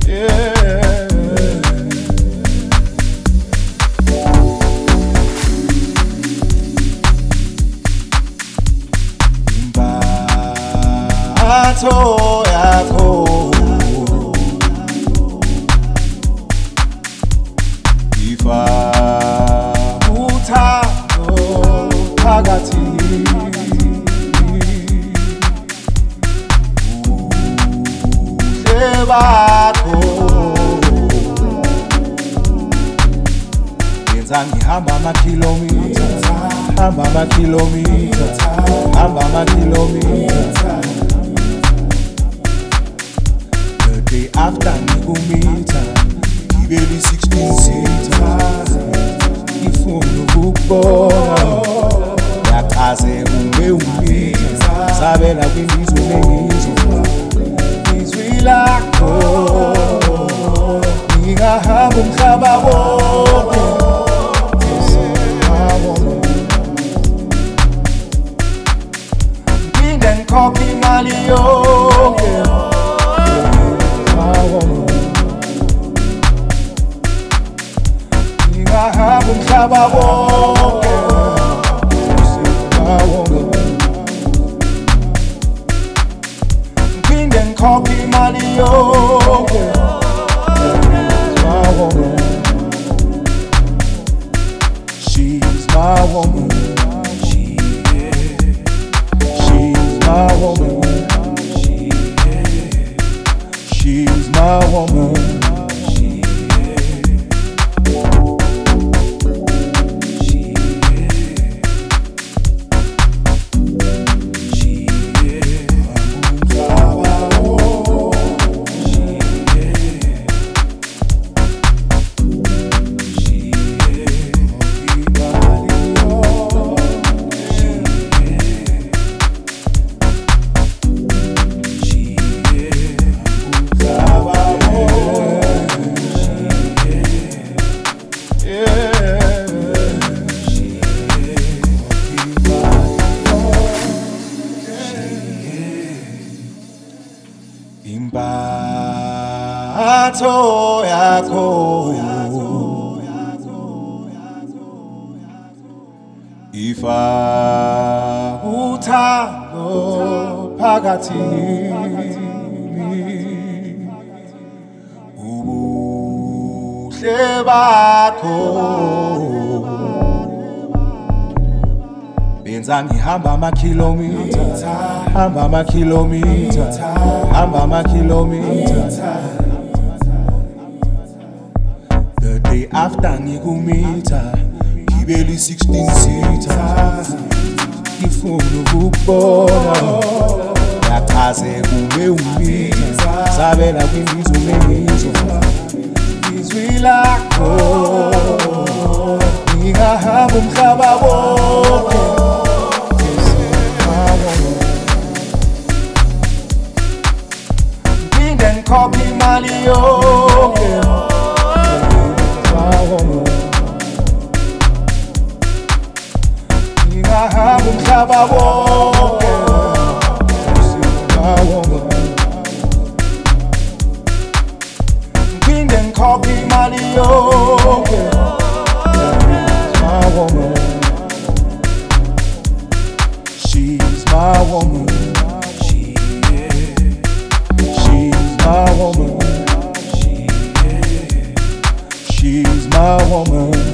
Yeah. Imbatho yakho ifaka uthando phakathi ubuhle bakho yenza ngihamba amakhilomitha the day after ngikumitha ngibeli 16 seaters ngifuna ukukubona yaqhaze ungeumisa sabela kwindizwe lengizwe izwi lakho ngingahamba umhlaba wonke nginde ngikhokhe imali yonke ngingahamba umhlaba wonke nginde ngikhokhe imali yonke she's my woman, she's my woman, she's my woman. Imbatho yakho ifaka uthando phakathi ubuhle bakho benza ngihamba amakhilomitha the day after ngikumitha ngibeli 16 seaters ngifuna ukukubona yaqhaze ungeumisa sabela kwindizwe lengizwe izwi lakho ngingahamba umhlaba wonke nginde ngikhokhe imali yonke ngingahamba umhlaba wonke nginde ngikhokhe imali yonke she's my woman, she's my woman, she's my woman.